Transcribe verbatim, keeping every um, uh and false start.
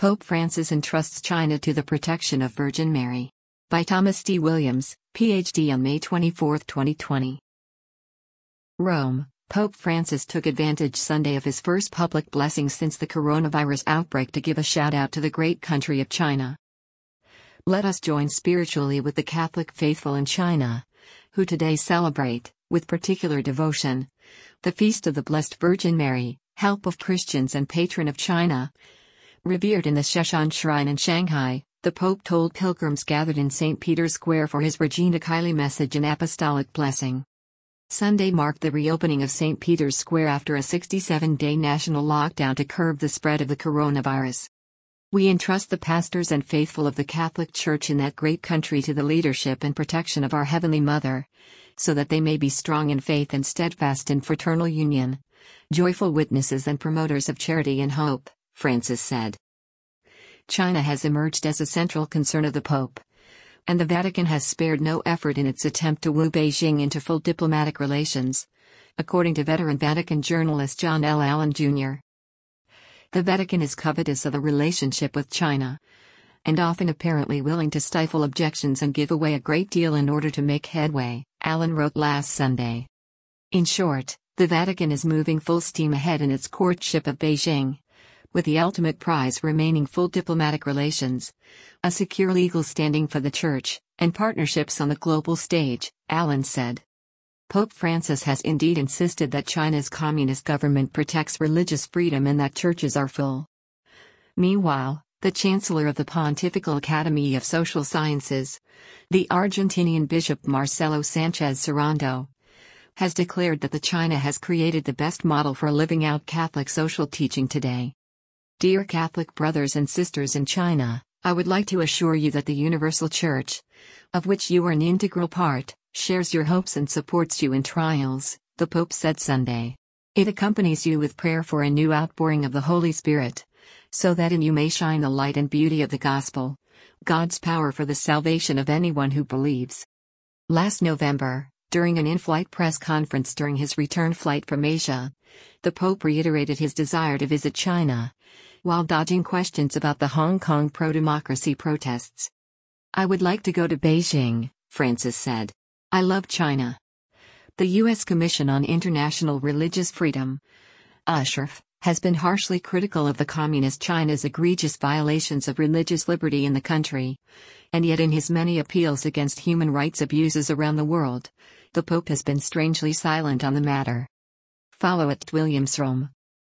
Pope Francis entrusts China to the protection of Virgin Mary. By Thomas D. Williams, P H D on May twenty-fourth, twenty twenty. Rome, Pope Francis took advantage Sunday of his first public blessing since the coronavirus outbreak to give a shout-out to the great country of China. Let us join spiritually with the Catholic faithful in China, who today celebrate, with particular devotion, the Feast of the Blessed Virgin Mary, Help of Christians and Patron of China. Revered in the Sheshan Shrine in Shanghai, the Pope told pilgrims gathered in Saint Peter's Square for his Regina Caeli message and apostolic blessing. Sunday marked the reopening of Saint Peter's Square after a sixty-seven day national lockdown to curb the spread of the coronavirus. We entrust the pastors and faithful of the Catholic Church in that great country to the leadership and protection of our Heavenly Mother, so that they may be strong in faith and steadfast in fraternal union, joyful witnesses and promoters of charity and hope, Francis said. China has emerged as a central concern of the Pope, and the Vatican has spared no effort in its attempt to woo Beijing into full diplomatic relations, according to veteran Vatican journalist John L. Allen Junior The Vatican is covetous of a relationship with China, and often apparently willing to stifle objections and give away a great deal in order to make headway, Allen wrote last Sunday. In short, the Vatican is moving full steam ahead in its courtship of Beijing, with the ultimate prize remaining full diplomatic relations, a secure legal standing for the Church, and partnerships on the global stage, Allen said. Pope Francis has indeed insisted that China's communist government protects religious freedom and that churches are full. Meanwhile, the Chancellor of the Pontifical Academy of Social Sciences, the Argentinian Bishop Marcelo Sanchez Serrando, has declared that the China has created the best model for living out Catholic social teaching today. Dear Catholic brothers and sisters in China, I would like to assure you that the Universal Church, of which you are an integral part, shares your hopes and supports you in trials, the Pope said Sunday. It accompanies you with prayer for a new outpouring of the Holy Spirit, so that in you may shine the light and beauty of the Gospel, God's power for the salvation of anyone who believes. Last November, during an in-flight press conference during his return flight from Asia, the Pope reiterated his desire to visit China, while dodging questions about the Hong Kong pro-democracy protests. I would like to go to Beijing, Francis said. I love China. The U S Commission on International Religious Freedom, U S R F, has been harshly critical of the Communist China's egregious violations of religious liberty in the country, and yet in his many appeals against human rights abuses around the world, the Pope has been strangely silent on the matter. Follow at Williams Rome.